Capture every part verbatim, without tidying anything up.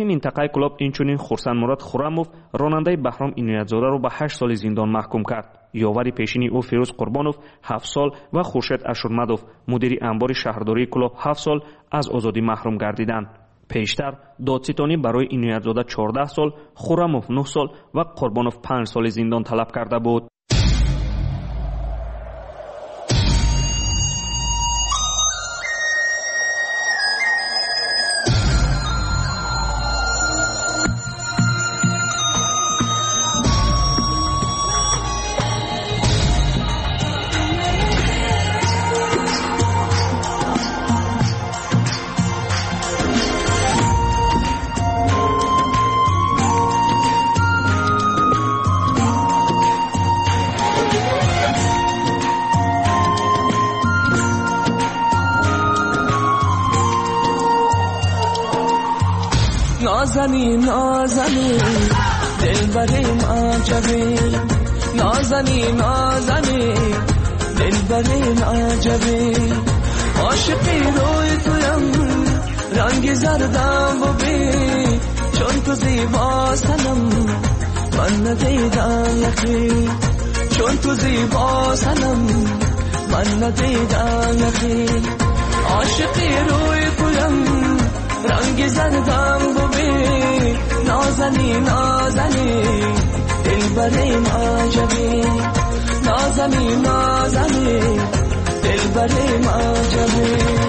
минтақаи клуб инчунин Хурсанмурод Хуррамов ронандаи Баҳром Иноятзодаро ба ҳашт соли зиндон маҳкум кард. ёвари пешини ӯ Фирӯз Қурбонов ҳафт сол ва Хуршед Ашурмадов мудири анбори шаҳрдории клуб ҳафт сол аз озодӣ маҳрум гардиданд. пештар додситонӣ барои Иноятзода чордаҳ сол, Хуррамов нӯҳ сол ва Қурбонов панҷ соли зиндон талаб карда буд. نازنین نازنین دلبریم عجبی نازنین نازنین دلبریم عجبی عاشقی روی تویم رنگ زردم ببین چون تو زیبا سنم من ندیدم یکی چون تو زیبا سنم من ندیدم یکی عاشقی روی تویم رنگ زردم ببین نازنی نازنی دلبریم عجبی نازنی نازنی دلبریم عجبی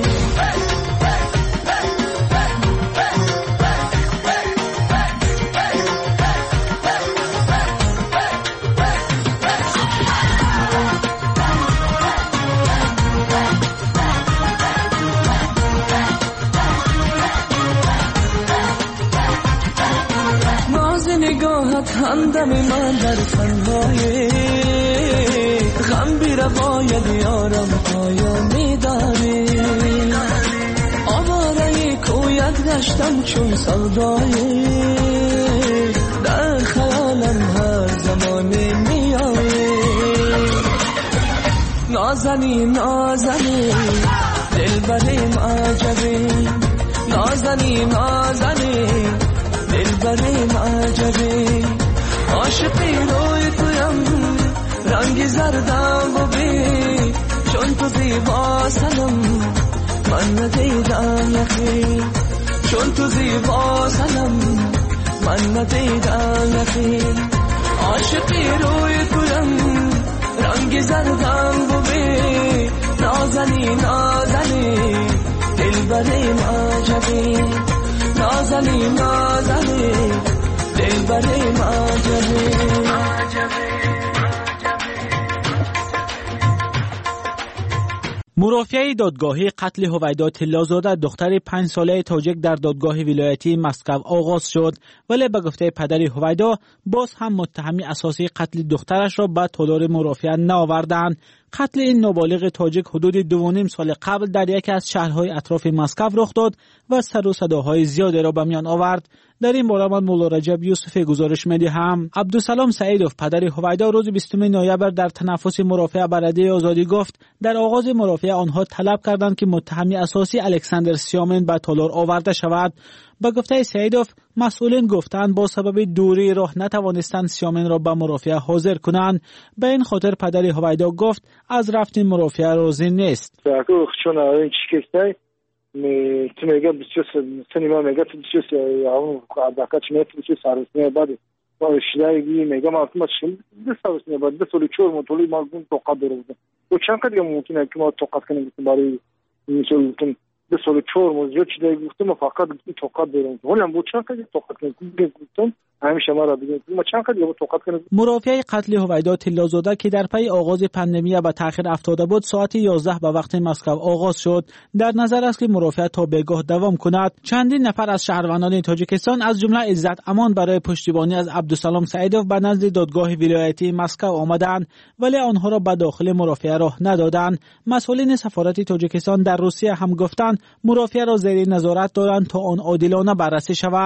همدم من در سنبایه غم بی روایت یارم پایانی داری آواره کویت گشتم چون سودایی در خیالم هر زمانی میایی نازنی نازنی دلبریم عجبی نازنی نازنی دلبریم عجبی عاشقی روی تویم رنگی زردم ببین چون تو زیبا سنم من ندیدم یکی چون تو زیبا سنم من ندیدم یکی عاشقی روی تویم رنگی زردم ببین نازنی نازنی دلبریم عجبی نازنی نازنی دلبریم عجبی مرافعه دادگاهی قتل هویدا طلازاده دختر پنج ساله تاجیک در دادگاه ولایتی مسکو آغاز شد، ولی به گفته پدر هویدا باز هم متهمی اساسی قتل دخترش را به تالار مرافعه نآوردند. قتل این نابالغ تاجیک حدود دو و نیم سال قبل در یکی از شهرهای اطراف مسکو رخ داد و سر و صداهای زیادی را به میان آورد. در این باره من مولا رجب یوسفی گزارش می‌دهم. عبدالسلام سعیدوف پدر هویدا روز بیستم نوامبر در تنفس مرافعه برده آزادی گفت در آغاز مرافعه آنها طلب کردند که متهمی اساسی الکساندر سیامن به تالار آورده شود. با گفته سعیدوف مسئولین گفتند با سبب دوری راه نتوانستند سیامن را به مرافعه حاضر کنند. به این خاطر پدر هویدا گفت از رفتن مرافعه راضی نیست. mi tu mega bisyo sinema mega bisyo ya adaka çmet bisyo sarısına badi o işleri mega martma şimdi de sarısına badi de solu çor motolu mazlum tokat durdu o çanka diye mümkün ki ma tokat kanı bari misalın de solu çor mo yo çide gittim fakat tokat durdu olan bu çanka diye tokat kanı gittim همیشه ما را بگید ما چند قدر با توقف کنیم. مرافعه قتل هویدا طلازاده که در پی آغاز پاندمی به تأخیر افتاده بود ساعت یازده به وقت مسکو آغاز شد. در نظر است که مرافعه تا بگاه دوام کند. چندین نفر از شهروندان تاجیکستان از جمله عزت امان برای پشتیبانی از عبدالسلام سعیدوف به نزد دادگاه ولایتی مسکو آمدند، ولی آنها را به داخل مرافعه راه ندادند. مسئولین سفارت تاجیکستان در روسیه هم گفتند مرافعه را زیر نظارت دارند تا آن عادلانه بررسی شود.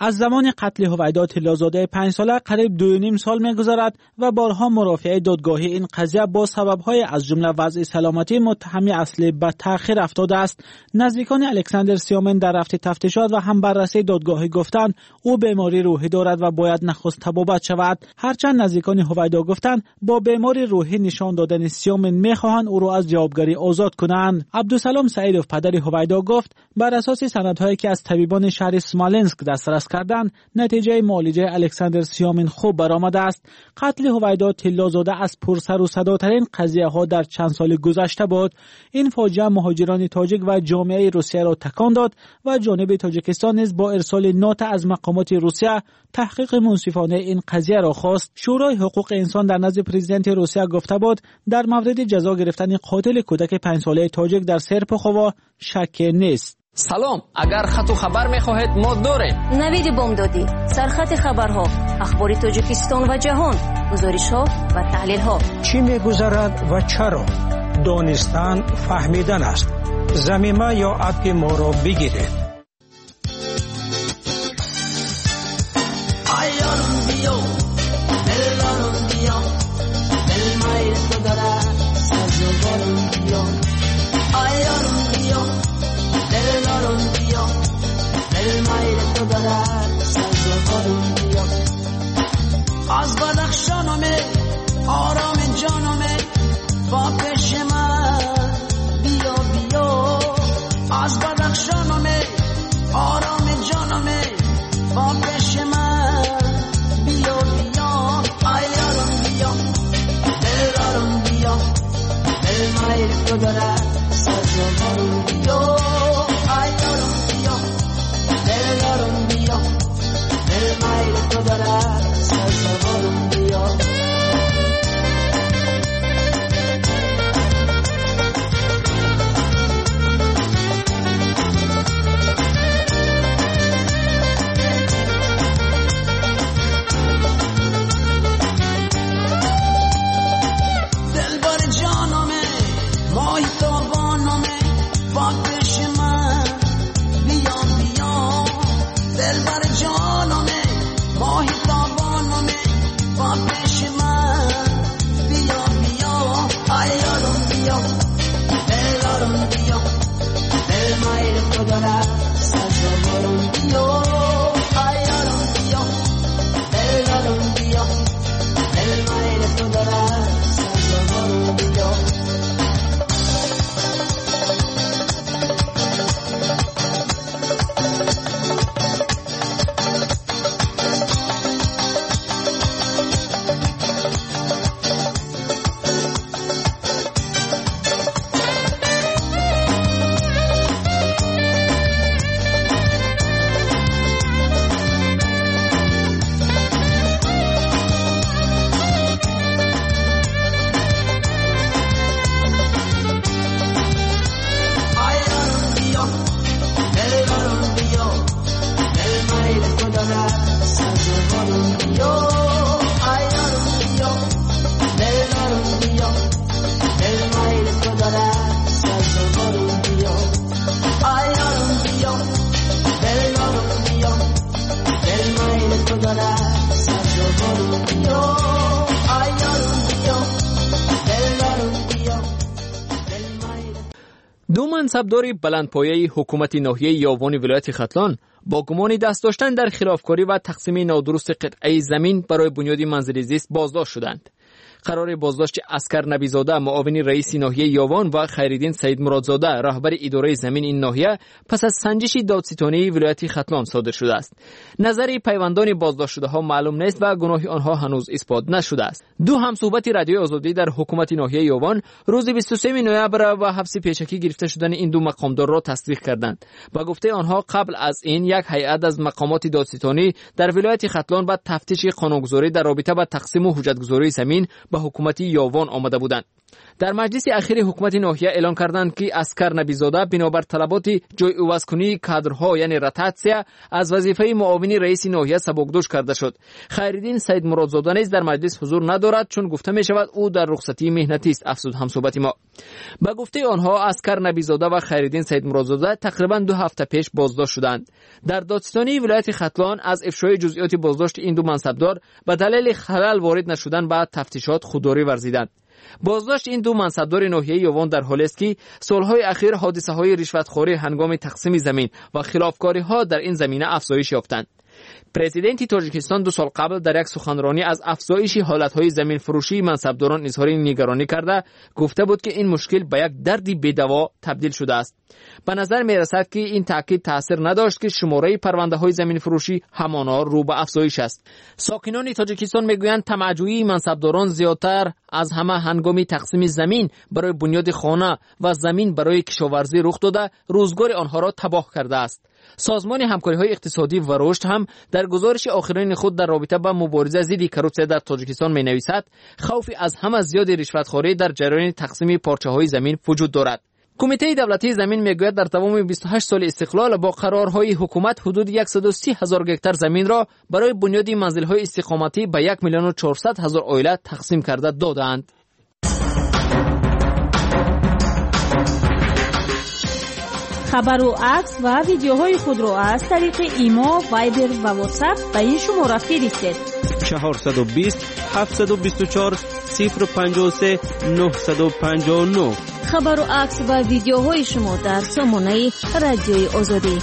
از زمان قتل هویدا طلازاده پنج ساله قریب دو و نیم سال می‌گذرد و بارها مرافعه دادگاهی این قضیه با سبب‌های از جمله وضع سلامتی متهم اصلی به تأخیر افتاده است. نزدیکان الکساندر سیامن در رفت تفتیشات و هم بررسی دادگاهی گفتند او بیماری روحی دارد و باید نخست طبابت شود. هرچند نزدیکان هویدا گفتند با بیماری روحی نشان دادن سیامن می‌خواهند او را از جوابگری آزاد کنند. عبدالسلام سعیدوف پدر هویدا گفت بر اساس سندهایی که از طبیبان شهر اسمالنسک دسترس کردند نتیجه معالجه الکساندر سیامن خوب برآمده است. قتل هویدا طلازاده از پرسر و صداترین قضیه ها در چند سال گذشته بود. این فاجعه مهاجران تاجیک و جامعه روسیه را تکان داد و جانب تاجیکستان نیز با ارسال نوت از مقامات روسیه تحقیق منصفانه این قضیه را خواست. شورای حقوق انسان در نزد پرزیدنت روسیه گفته بود در مورد جزا گرفتن قاتل کودک پنج ساله تاجیک در سرپخوا شک نیست. سلام، اگر خط و خبر می‌خواهید ما داریم. نوید بامدادی، سرخط خبرها، اخبار تاجیکستان و جهان، گزارش‌ها و تحلیل‌ها. چی می‌گذرد و چرا؟ دانستن فهمیدن است. زمینه یا اپ ما را بگیرید. از بدخشانمه آرام جانمه با پیش من بیا بیا از بدخشانمه آرام جانمه با پیش من بیا بیا ایارم بیا دلارم بیا دل مایر تو داره سازوارم بیا ایارم بیا دلارم بیا دل مایر تو داره سازوارم بیا دو منصبدار بلندپایه حکومت ناحیه یاوان ولایت ختلان با گمان دست داشتن در خلافکاری و تقسیم نادرست قطعه زمین برای بنیاد منزل زیست بازداشت شدند. قرار بازداشت اسکر نبیزاده معاون رئیس ناحیه یاوان و خیرالدین سید مرادزاده رهبر اداره زمین این ناحیه پس از سنجش دادستانی ولایت ختلان صادر شده است. نظر پیوندان بازداشت شده ها معلوم نیست و گناه آنها هنوز اثبات نشده است. دو همصحبت رادیو آزادی در حکومت ناحیه یاوان روز بیست و سوم نوامبر و حبس پیشکی گرفته شدن این دو مقامدار را تصدیق کردند. با گفته آنها قبل از این یک هیئت از مقامات دادستانی در ولایت ختلان با تفتیش قانونگذاری در رابطه با تقسیم و حجتگذاری زمین به حکومت یاوان آمده بودند. در مجلس اخیر حکومت ناحیه اعلان کردند که اسکر نبیزاده بنابر طلبات جای عوض کنی کادرها یعنی رتاتسیا از وظیفه معاون رئیس ناحیه سبکدوش کرده شد. خیرالدین سید مرادزاده نیز در مجلس حضور ندارد چون گفته می شود او در رخصتی مهنتی است، افزود همصحبت ما. به گفته آنها اسکر نبیزاده و خیرالدین سید مرادزاده تقریبا دو هفته پیش بازداشت شدند. در دادستانی ولایت ختلان از افشای جزئیات بازداشت این دو منصبدار به دلیل خلل وارد نشدن به تفتیشات خودداری ورزیدند. بازداشت این دو منصبدار ناحیه یاوان در حالی است که سالهای اخیر حادثه‌های رشوتخوری هنگام تقسیم زمین و خلافکاری‌ها در این زمینه افزایش یافتند. پرزیدنت تاجیکستان دو سال قبل در یک سخنرانی از افزایش حالتهای زمین فروشی منصبداران اظهار نگرانی کرده گفته بود که این مشکل به یک درد بی‌دوا تبدیل شده است. به نظر می رسد که این تاکید تاثیر نداشت که شماره پرونده های زمین فروشی همانا رو به افزایش است. ساکنان تاجیکستان میگویند طمعجویی منصبداران زیادتر از همه هنگام تقسیم زمین برای بنیاد خانه و زمین برای کشاورزی رخ داده روزگار آنها را تباه کرده است. سازمان همکاری‌های اقتصادی و رشد هم در گزارش آخرین خود در رابطه با مبارزه ضد کروپسیا در تاجیکستان می‌نویسد خوفی از هم از زیاد رشوتخوری در جریان تقسیم پارچه‌های زمین وجود دارد. کمیته دولتی زمین میگوید در تمام بیست و هشت سال استقلال با قرارهای حکومت حدود صد و سی هزار گکتار زمین را برای بنیاد منزل‌های استقامتی به یک میلیون و چهارصد هزار عائله تقسیم کرده دادند. خبر و عکس و ویدیوهای خود را از طریق ایما، وایبر و واتساپ به این شماره فرستید. چهارصد و بیست هفتصد و بیست و چهار صفر پنجاه و سه نهصد و پنجاه و نه. خبر و عکس و ویدیوهای شما در سامانه رادیوی آزادی.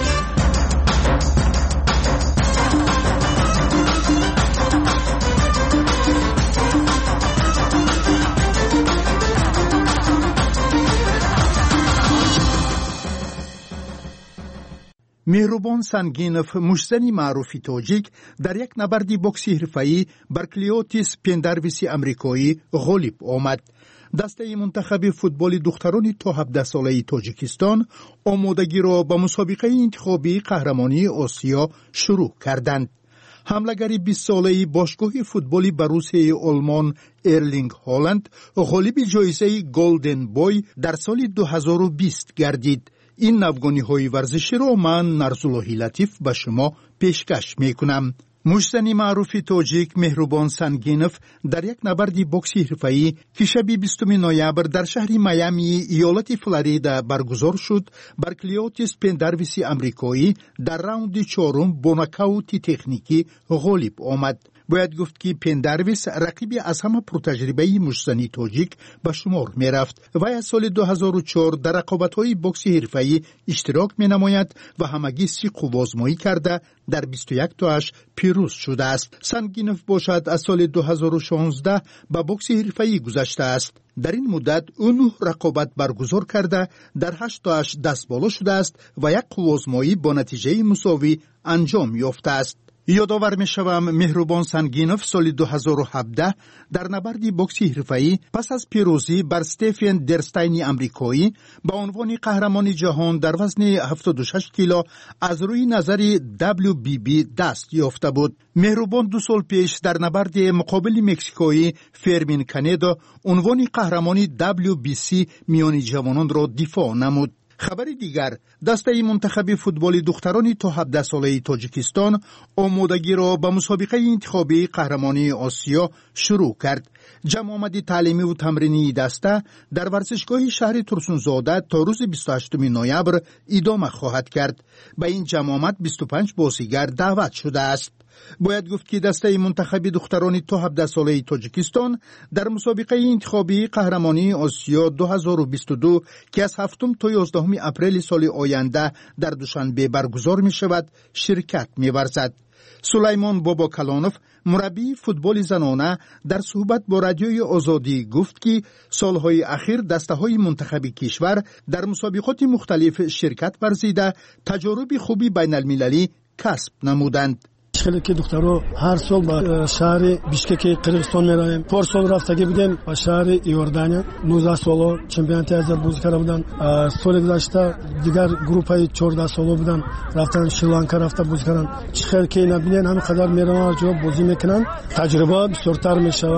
مهربان سنگینف، مشزنی معروفی تاجیک، در یک نبرد بوکسی حرفه‌ای بر کلیوتیس پندرویسی امریکایی غالب آمد. دسته منتخب فوتبال دختران تا هفده ساله تاجیکستان آمادگی را به مسابقه انتخابی قهرمانی آسیا شروع کردند. حمله‌گر بیست ساله باشگاه فوتبالی بروسیای آلمان ارلینگ هالند غالب جایزه گلدن بوی در سال دو هزار و بیست گردید. این نوگانی های ورزشی را من نرزاللهی لطیف به شما پیشکش می کنم. مشزنی معروفی تاجیک مهربان سنگینف در یک نبرد بوکسی حرفه‌ای که شب بیستم نوامبر در شهر میامی ایالت فلوریدا برگزار شد بر کلیوتیس پندرویسی امریکایی در راوند چهارم با ناکاوت تکنیکی غالب آمد. باید گفت که پندرویس رقیبی از همه پرتجربه مشزنی تاجیک به شمار می رفت و از سال دو هزار و چهار در رقابت‌های بوکسی حرفه‌ای اشتراک می نماید و همگی سی قوازمایی کرده در بیست و یک تاش پیروز شده است. سنگینف باشد از سال دو هزار و شانزده به بوکس حرفه‌ای گذشته است. در این مدت او نه رقابت برگزار کرده در هشت تاش دست بالا شده است و یک قوازمایی با نتیجه مساوی انجام یافته است. یادآور می شوم مهربان سنگینف سال دو هزار و هفده در نبرد بوکسی حرفه‌ای پس از پیروزی بر استفن درستین امریکایی با عنوان قهرمان جهان در وزن هفتاد و شش کیلو از روی نظر دبلیو بی بی دست یافته بود. مهربان دو سال پیش در نبرد مقابل مکزیکایی فرمین کاندا عنوان قهرمان دبلیو بی سی میان جوانان را دفاع نمود. خبر دیگر، دسته منتخب فوتبال دختران تا هفده ساله تاجیکستان آمادگی را به مسابقه انتخابی قهرمانی آسیا شروع کرد. جمع آمد تعلیمی و تمرینی دسته در ورزشگاه شهر ترسونزاده تا روز بیست و هشتم نوامبر ادامه خواهد کرد. به این جمع آمد بیست و پنج بازیگر دعوت شده است. باید گفت که دسته منتخب دختران تا هفده ساله تاجیکستان در مسابقه انتخابی قهرمانی آسیا دو هزار و بیست و دو که از هفتم تا یازدهم اپریل سال آینده در دوشنبه برگزار می شود شرکت می ورزد. سلیمان بابا کلانوف مربی فوتبال زنانه در صحبت با رادیوی آزادی گفت که سالهای اخیر دسته‌های منتخب کشور در مسابقات مختلف شرکت ورزیده تجارب خوبی بین المللی کسب نمودند. خیلی که دخترها هر سال به شهر بیشکک قرقیزستان میرایم. پار سال رفتگی بودن به شهر ایوردانیا نوزده ساله چمپیونات آسیا بازی کرده بودن. سال گذشته دیگر گروه چهارده ساله بودن رفتن شریلانکا رفته بازی کردن. خیلی که نبینن همین قدر میرن جا بازی میکنن. تجربه بسیارتر میشود.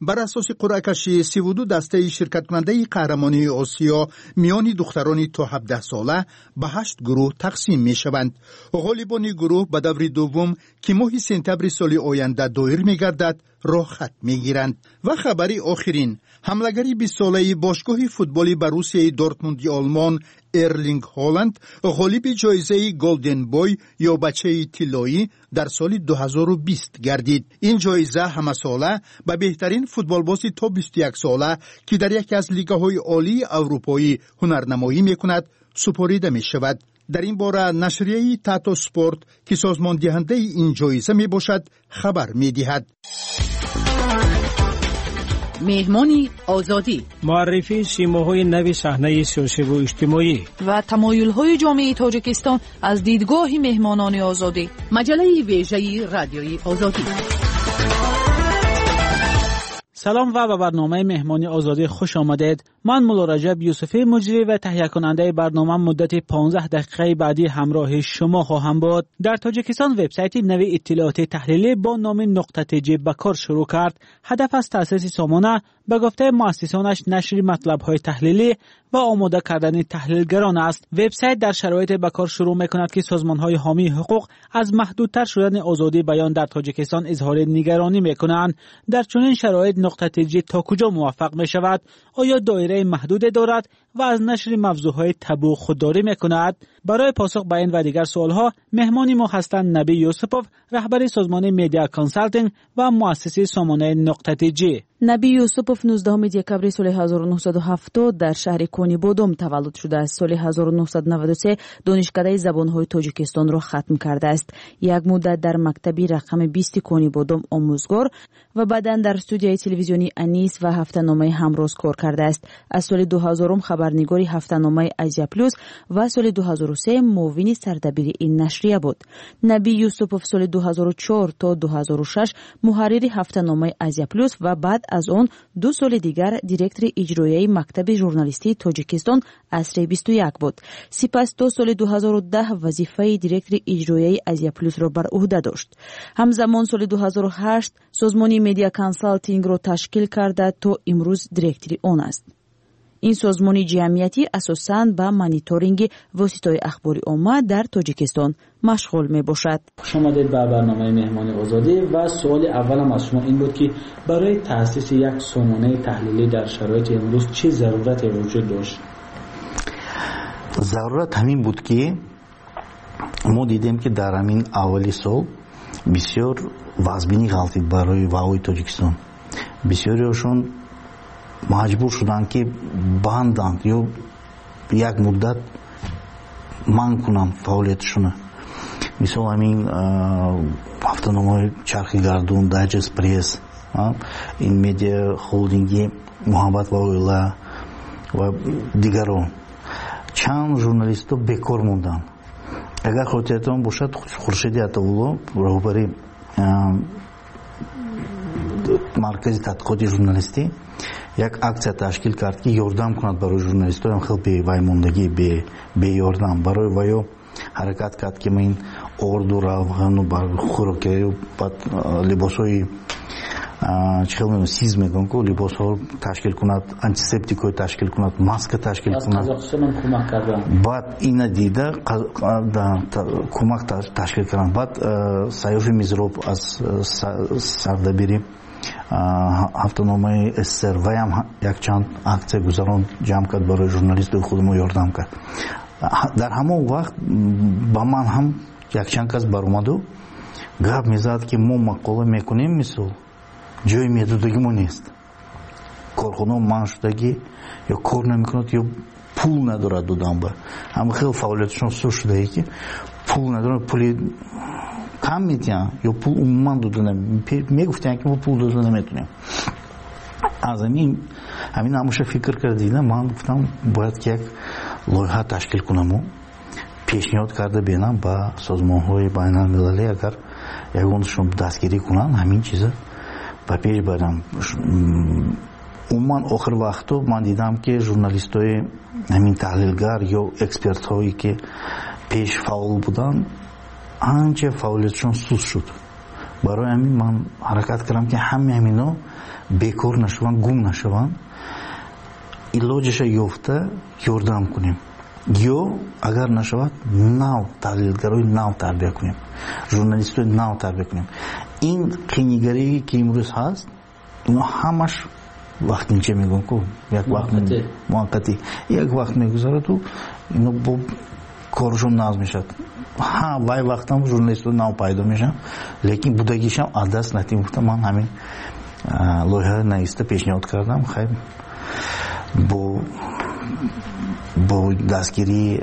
بر اساس قرعه کشی سی و دو دسته شرکت کننده قهرمانی آسیا میان دختران تا هفده ساله به هشت گروه تقسیم می شوند. غالبان گروه به دور دوم که ماه سپتامبر سال آینده دایر می گردد راه خط می گیرند. و خبری آخرین، حملگری بیست ساله باشگاه فوتبالی بروسیای دورتموند آلمان ارلینگ هالند غالب جایزه گلدن بوی یا بچه طلایی در سال دو هزار و بیست گردید. این جایزه همه ساله به بهترین فوتبالباز تا بیست و یک ساله که در یکی از لیگ‌های عالی اروپایی هنرنمایی می‌کند سپرده می‌شود. در این باره نشریه تاتو سپورت که سازمان دهنده این جایزه میباشد خبر میدهد. مهمانی آزادی، معرفی شیماهای نوی صحنه سیاسی و اجتماعی و تمایل‌های جامعه تاجیکستان از دیدگاه مهمانان آزادی. مجله ویژه رادیوی آزادی. سلام و به برنامه مهمانی آزادی خوش آمدید. من مولا رجب یوسفی مجری و تهیه کننده برنامه مدت پانزده دقیقه بعدی همراه شما خواهم بود. در تاجیکستان وبسایت نوی اطلاعات تحلیلی با نام نقطه تیجی به کار شروع کرد. هدف از تأسیس سامانه به گفته مؤسسانش نشر مطلب‌های تحلیلی و آماده کردن تحلیلگران است. وبسایت در شرایط به کار شروع می‌کند که سازمان‌های حامی حقوق از محدودتر شدن آزادی بیان در تاجیکستان اظهار نگرانی می‌کنند. در چنین شرایط نقطه تیجی تا کجا موفق می‌شود؟ آیا دایره محدود دارد و از نشر موضوعهای تبو خودداری می‌کند؟ برای پاسخ به این و دیگر سوال‌ها مهمانی ما هستند نبی یوسپوف، رهبر سازمان میدیا کانسالتینگ و مؤسس سامانه نقطه تیجی. نبی یوسپوف نوزدهم دکبر سال هزار و نهصد و هفتاد در شهر کونی بودم تولد شده است. سال هزار و نهصد و نود و سه دانشکده زبان‌های تاجیکستان را ختم کرده است. یک مدت در مکتبی رقم بیست کونی بودم آموزگار و بعداً در استودیوی تلویزیونی انیس و هفته‌نامه همروز کار کرده است. از سال دو هزار خبرنگاری هفته‌نامه آزیا پلوس و سال دو هزار و سه معاون سردبیر این نشریه بود. نبی یوسپوف سال دو هزار و چهار تا دو هزار و شش محرر هفته‌نامه آزیا پلوس و بعد از آن دو سال دیگر دیرکتور اجرایی مکتب ژورنالیستی تاجیکستان عصر بیست و یک بود. سپس دو سال دو هزار و ده وظیفه دیرکتور اجرایی آزیا پلوس را بر عهده داشت. همزمان سال دو هزار و هشت سازمان میدیا کانسالتینگ را تشکیل کرده تا امروز دیرکتور آن است. این سازمان جمعیتی اساساً به مانیتورینگ واسطه‌های اخباری عامه در تاجیکستان مشغول می باشد. خوش آمدید به برنامه مهمانی آزادی و سوال اولم از شما این بود که برای تأسیس یک سامانه تحلیلی در شرایط امروز چه ضرورتی وجود داشت؟ ضرورت همین بود که ما دیدیم که در همین اولی سال بسیار وضعبینی غلطید برای وعوی تاجیکستان. بسیاریشون مجبور شدن که بندند یا یک مدت من کنم فعالیتشون. مثل همین هفته‌نامه چرخی گردون، دایجست پرس، این مدیا هولدینگی محبت و اویلا و دیگران. چند ژورنالیست بکار موندن. اگر خاطرتان باشد خورشید عطاالله رهبر مرکز تحقیقات ژورنالیستی یک акция تشکیل کرد که یاردم کند برای ژورنالیست‌ها. خیلی به وای موندگی به به یاردم برای وایو حرکت کرد که من اردو روغن و بر خوراکی و بعد لباسای چخیل سیز میگن که لباس‌ها تشکیل کند، آنتیسپتیکو تشکیل کند، ماسک تشکیل کند. از قزاقستان کمک کردن. بعد این دیده کمک تشکیل کردن. بعد سیاف میزروب از سردبیری هفته‌نامه استر و هم یک چند акция گذران جمع کرد برای ژورنالیست خودمون یاردم کرد. در همون وقت با من هم یک چند کس برآمد و گپ میزد که ما مقاله میکنیم مثل جای میدودگی ما نیست. کارخانه من شدگی یا کار نمیکند یا پول ندارد دادن به. اما خیلی فعالیتشون سو شده ای که پول ندارد، پولی کم میتین یا پول عموما دادن میگفتن که ما پول دادن نمیتونیم. از همین همین هموشه فکر کردیدم. من گفتم باید که یک لایحه تشکیل کنم و پیشنهاد کرده بینم با سازمان‌های بین‌المللی اگر یگانشون دستگیری کنن همین چیزا با پیش برم. عموما آخر وقتا من دیدم که ژورنالیست‌های همین تحلیلگر یا اکسپرت‌هایی که پیش فعال بودن آنچه فعالیتشون سوس شد. برای همین من حرکت کردم که همه همینا بکار نشوند، گم نشوند، علاجش یافته یاردم کنیم یا اگر نشود نو تحلیلگرای نو تربیه کنیم، ژورنالیستای نو تربیه کنیم. این قینیگری که امروز هست اینا همش وقت اینچه میگن که یک وقت موقتی یک وقت میگذاره تو اینا با کارشون ناز میشد. ها وای وقت هم ژورنالیست نو پیدا میشن، لیکن بودگیش هم از دست نتیم. گفتم من همین لایحه نویسته پیشنهاد کردم، خیر با با دستگیری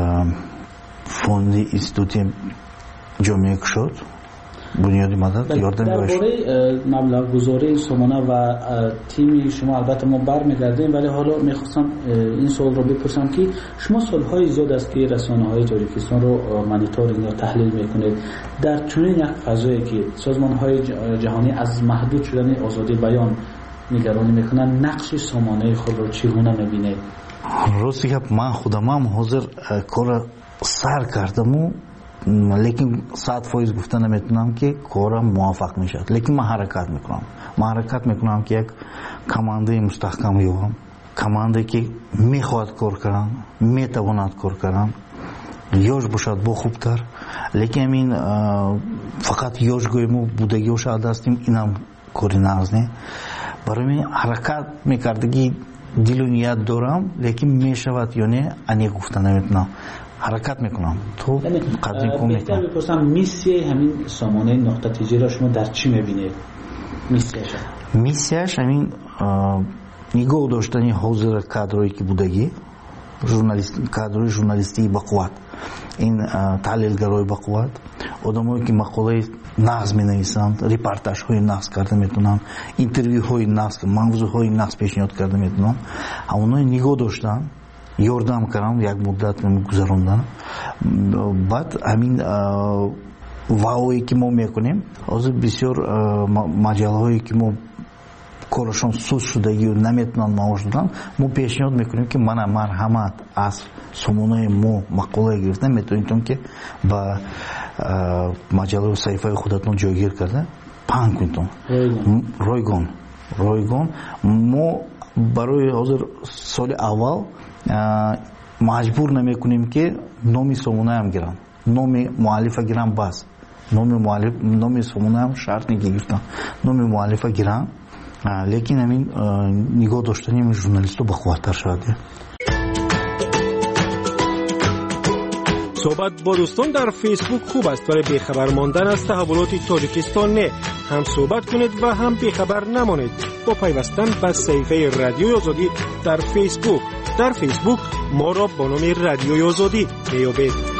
فوند اینستیتوت جامعه کشاد بنیادی مدد یاردم در باره مبلغ گذاری سامانه و تیم شما البته ما برمیگردیم، ولی حالا میخواستم این سوال رو بپرسم که شما سالهای زیاد است که رسانه های تاجیکستان رو مانیتورینگ یا تحلیل میکنید. در چنین یک فضایی که سازمان های جهانی از محدود شدن آزادی بیان نگرانی میکنن، نقش سامانه خود رو چگونه میبینید؟ راستی که من خودم هم حاضر کار سر کردم، لیکن صد فایز گفته نمیتونم که کارم موفق میشد، لیکن من حرکت میکنم من حرکت میکنم که یک کمانده مستحکم یابم، کمانده که میخواد کار کردن، میتواند کار کردن، یوش باشد با خوبتر. لیکن همین فقط یوش گویمو بودگیوش عدستیم، اینم کاری نرز نه. برای من حرکت میکردگی دل و نیت دارم، لیکن میشود یا نه انی گفته نمیتونم، حرکت میکنم. تو قدری کن میکنم. بپرسم میسیه همین سامانه نقطه تیجی را شما در چی میبینید؟ میسیهش میسیهش همین نگاه داشتنی حاضر کادرایی که بودگی، ژورنالیست کادرای ژورنالیستی با قوت، این تحلیلگرای با قوت، آدمایی که مقاله نقض می نویسند، ریپورتاژ های نقض کرده میتونن، اینترویو های نقض، موضوع های نقض پیشنهاد کرده میتونن، اونای نگاه داشتن، یاردم کردم، یک مدت میگذروندن. بعد همین واوی که ما میکنیم، از بسیار مجله هایی که ما کارشون سوز شدگی و نمیتونن معاش دادن، ما پیشنهاد میکنیم که من مرحمت از سامانه ما مقاله گرفتن میتونید که با مجله و صحیفه خودتون جایگیر کرده پنج کنتون رایگان رایگان. ما برای حاضر سال اول مجبور نمیکنیم که نامی سامانه هم گیرن، نامی مؤلفه گیرن، بس نامی مؤلف نامی سامانه هم شرط نگیرن، نامی مؤلفه گیرن، لیکن همین نگاه داشتنی همین ژورنالیستو با قوتر شده. صحبت با دوستان در فیسبوک خوب است، برای بیخبر ماندن از تحولات تاجیکستان نه. هم صحبت کنید و هم بیخبر نمانید با پیوستن به صفحه رادیوی آزادی در فیسبوک. در فیسبوک ما را با نام رادیوی آزادی بیابید.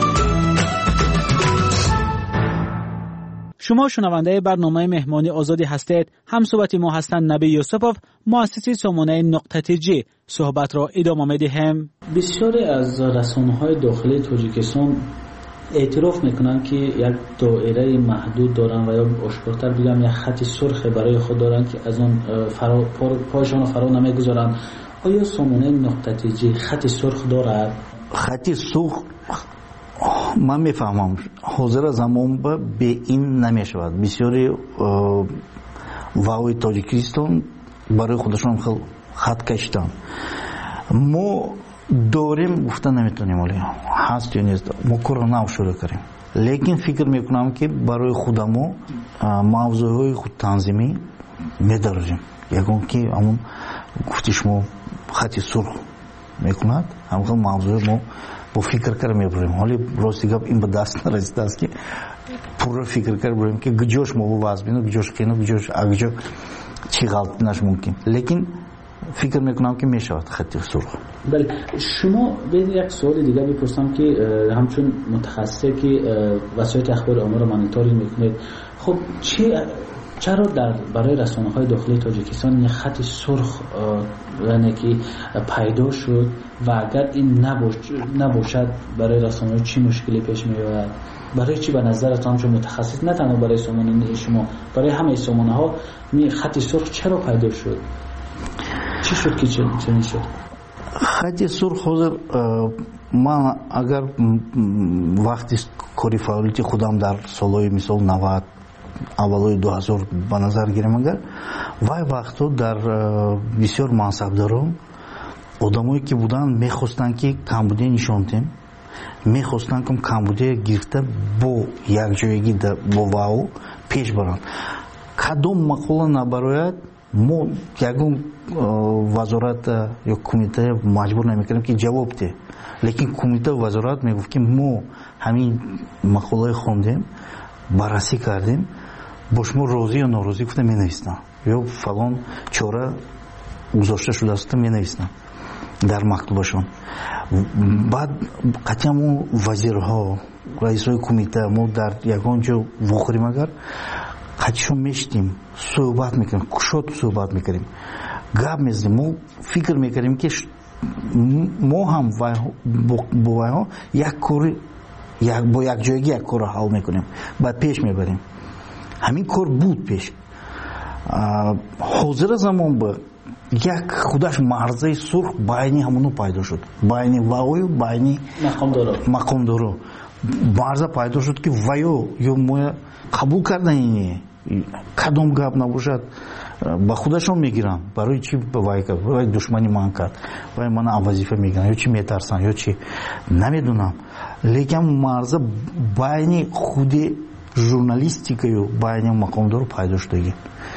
شما شنونده برنامه مهمانی آزادی هستید. هم صحبت ما هستند نبی یوسفوف، مؤسس سامانه نقطه تیجی. صحبت را ادامه میدیم. بسیاری از رسانه‌های داخلی تاجیکستان اعتراف میکنن که یک دایره محدود دارن و یا آشکارتر بگم یک خط سرخ برای خود دارن که از اون فرا پایشان فرا نمیگذارن. آیا سامانه نقطه تیجی خط سرخ دارد؟ خط سرخ من میفهمم حاضر زمان به این نمیشود. بسیاری واوی تاجیکستان برای خودشون خط کشیدن. ما داریم گفته نمیتونیم، ولی هست یا نیست ما کار نو شروع کردیم. لیکن فکر میکنم که برای خودمو موضوعهای خود تنظیمی میداریم. یکون که همون گفتی شما خط سرخ میکند، همون موضوع ما با فکر کر میبریم. حالی راستی گپ این به دست نرسیده است که پور فکر کر بریم که گجوش ما باز بینو گجوش کینو گجوش اگجو چی غلط نش ممکن، لیکن فکر میکنم که میشود خط سرخ. بله، شما به یک سوال دیگه بپرسم که همچون متخصصی که وسایل اخبار عامه رو مانیتورینگ میکنید، خب چی چرا در برای رسانه‌های داخلی تاجیکستان یک خط سرخ یعنی که پیدا شد و اگر این نباش نباشد برای رسانه‌ها چی مشکلی پیش میاد؟ برای چی به نظرتان شما متخصص نه تنها برای سامانه شما، برای همه سامانه‌ها می خط سرخ چرا پیدا شد؟ چی شد که چنین شد؟ خط سرخ حاضر من اگر وقتی کاری فعالیتی خودم در سالهای مثال نود аввалои ду ҳазор ба назар гирем агар вай вақтҳо дар бисёр мансабдорон одамое ки буданд мехостанд ки камбудия нишон дем, мехостанд ки камбудия гирифта бо якҷоягӣ бо вао пеш баранд. кадом мақола набарояд мо ягон вазорат ё кумита маҷбур намекардем ки ҷавоб де, лекин кумита вазорат мегуфт ки мо ҳамин мақолаи хондем, баррасӣ кардем, бо шумо розӣ ё норозӣ гуфта менависам ё фалон чора гузошта шудааст менависам дар мактубашон. баъд қатъиян мо вазирҳо, раисҳои кумита мо дар ягон ҷо вохӯрим агар қатъишон мешитим, суҳбат мекардем, кушод суҳбат мекардем, гап мезанем, мо фикр мекардем ки мо ҳам бо вайҳо як кори бо якҷоягӣ як корро ҳал мекунем, баъд пеш мебарем. ҳамин кор буд пеш. ҳозира замон ба як худаш марзаи сурх байни ҳамоно пайдо шуд, байни ваою байни мақомдоро марза пайдо шуд ки ваё ё мо қабул кардани кадом гап набошад ба худашон мегиранд, барои чӣ вай кард, вай душмани ман кард, вай мана вазифа мегиранд, ё чӣ метарсанд, ё чӣ намедонам. лекин марза байни худи журналистикаю байни мақомдор пайдо шудагӣ.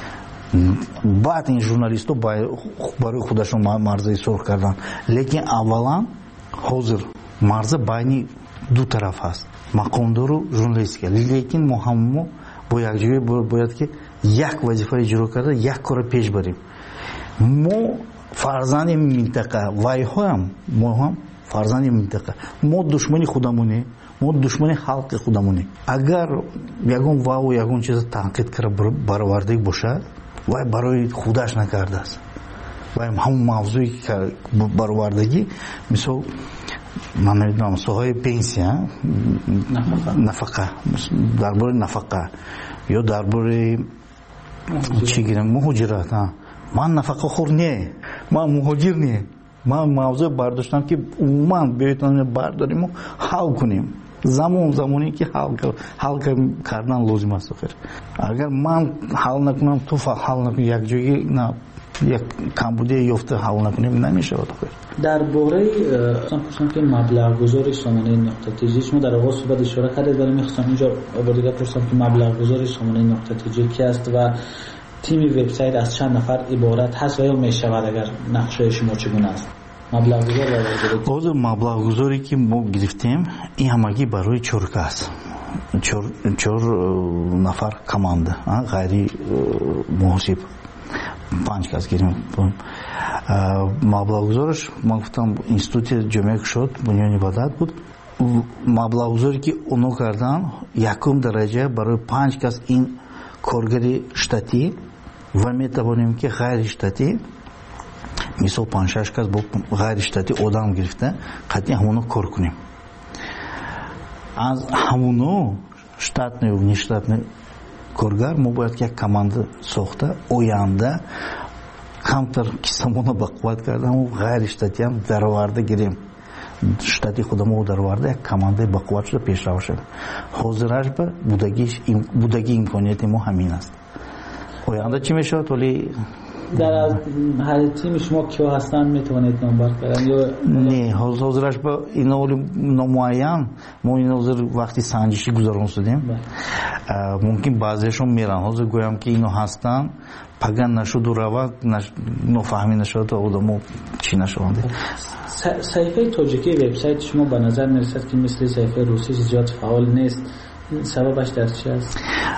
баъд ин журналистҳо барои худашон марзаи сурх карданд, лекин аввалан ҳозир марза байни ду тараф ҳаст, мақомдору журналистика. лекин мо ҳамамо бо якҷоя бояд ки як вазифа иҷро карда як кора пеш барем. мо фарзанди минтақа, вайҳоям мо ҳам фарзанди минтақа, мо душмани худамоне, мо душмани халқи худамоне. агар ягон вау ягон чиза танқид кара баровардаи бошад, вай барои худаш накардааст, вай ҳамон мавзӯи баровардагӣ, мисол ман намедонам соҳаи пенсия, нафақа, дар бораи нафақа ё дар бораи чӣ гирем муҳоҷират, ман нафақахӯр не, ман муҳоҷир не, ман мавзӯъ бардоштам ки умуман биёед бардорим ҳал кунем. замон замоне ки ҳал кардан лозим аст. охир агар ман ҳал накунам, ту ҳал накунӣ, якҷоягӣ як камбудия ёфта ҳал накунем, намешавад. охир дар бораи пурсам ки маблағгузори сомонаи нуқтатиҷӣ шумо дар оғоз суҳбат ишора кардед, вале мехостам инҷо бор дигар пурсам ки маблағгузори сомонаи нуқтатиҷӣ ки аст ва тими вебсайт аз чанд нафар иборат ҳаст ва ё мешавад, агар нақшаи шумо чигуна аст? ҳозир маблағгузоре ки мо гирифтем, ин ҳамагӣ барои чор кас, чор нафар команда, ғайри муҳосиб панҷ кас гирем. маблағгузораш ман гуфтам институти ҷомеаи кушод бунёни ваҳдат буд. маблағгузоре ки оно кардан якум дараҷа барои панҷ кас, ин коргари штатӣ ва метавонем ки ғайри штатӣ, мисол панҷ шаш кас бо ғайри штатӣ одам гирифта қатъиян ҳамоно кор кунем. аз ҳамоно штатный ва нештатный коргар мо бояд як команда сохта оянда камтар кисамона бақувват карда ҳамон ғайри штатиам дароварда гирем, штати худамо дароварда як командаи бақувват шуда пешрав шавем. ҳозираш ба будагии имконияти мо ҳамин аст. оянда чӣ мешавад? вале дар ҳар тими шумо киё ҳастанд, метавонед номбар кардан ё не? ҳозираш ба иноли номуайян мо ин ҳозир вақти санҷишӣ гузарон шудем. мумкин баъзеашон меран, ҳозир гӯям ки ино ҳастанд, паган нашуду равад нофаҳмӣ нашавад, одамо чӣ нашаванд. саҳифаи тоҷикии вебсайт шумо ба назар мерасад ки мисли саҳифаи русӣ зиёд фаъол нест. сабабаш дар чӣ аст?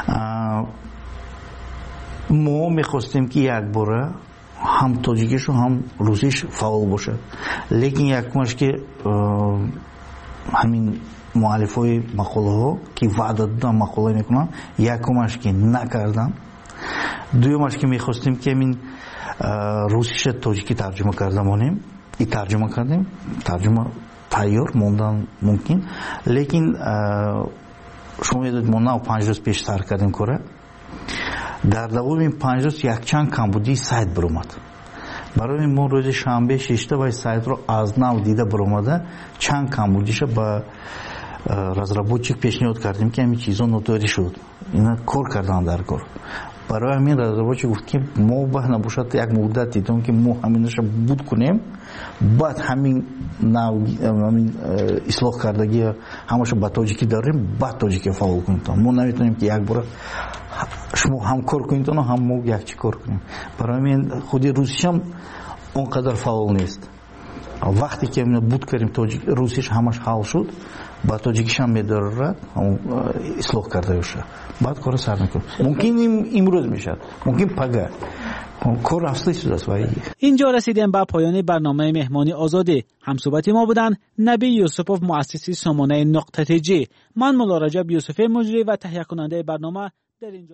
мо мехостем ки якбора ҳам тоҷикишу ҳам русиш фаъол бошад, лекин якумаш ки ҳамин муаллифои мақолаҳо ки ваъда додан мақола мекунанд, якумаш ки накардан, дуюмаш ки мехостем ки ҳамин русиша тоҷикӣ тарҷума карда монем, и тарҷума кардем, тарҷума тайёр мондан мумкин, лекин шумо медонед мо нав панҷ рӯз пеш сар кардем кора. дар давоми панҷ рӯз якчанд камбудии сайт биромад. барои мо рӯзи шанбе шишта вай сайтро аз нав дида биромада чанд камбудиша ба разработчик пешниҳод кардем ки ҳамин чизо нотари шуд ина кор кардан дар кор барои ҳамин разработчик гуфт ки мо баҳ набошад як муддати то ки мо ҳаминаша буд кунем баъд ҳамин ҳамин ислоҳ кардагӣ ҳамаша ба тоҷикӣ дарем баъд тоҷикӣ фаъол кунем мо наметавонем ки як бора шумо ҳам кор кунед ҳам мо якчи кор кунем барои ҳамин худи русишам он қадар фаъол нест вақте ки буд кардем русиш ҳамаш ҳал шуд ба тоҷикишам медорад ислоҳ карда бошад баъд кора сар мекунем мумкин имрӯз мешавад мумкин пага кор афзали шудааст. اینجا رسیدیم به پایان برنامه مهمانی آزادی. همصحبت ما بودند نبی یوسفوف مؤسس سامانه نقطه جی. من مولا رجب یوسفی مجری و تهیه کننده برنامه در اینجا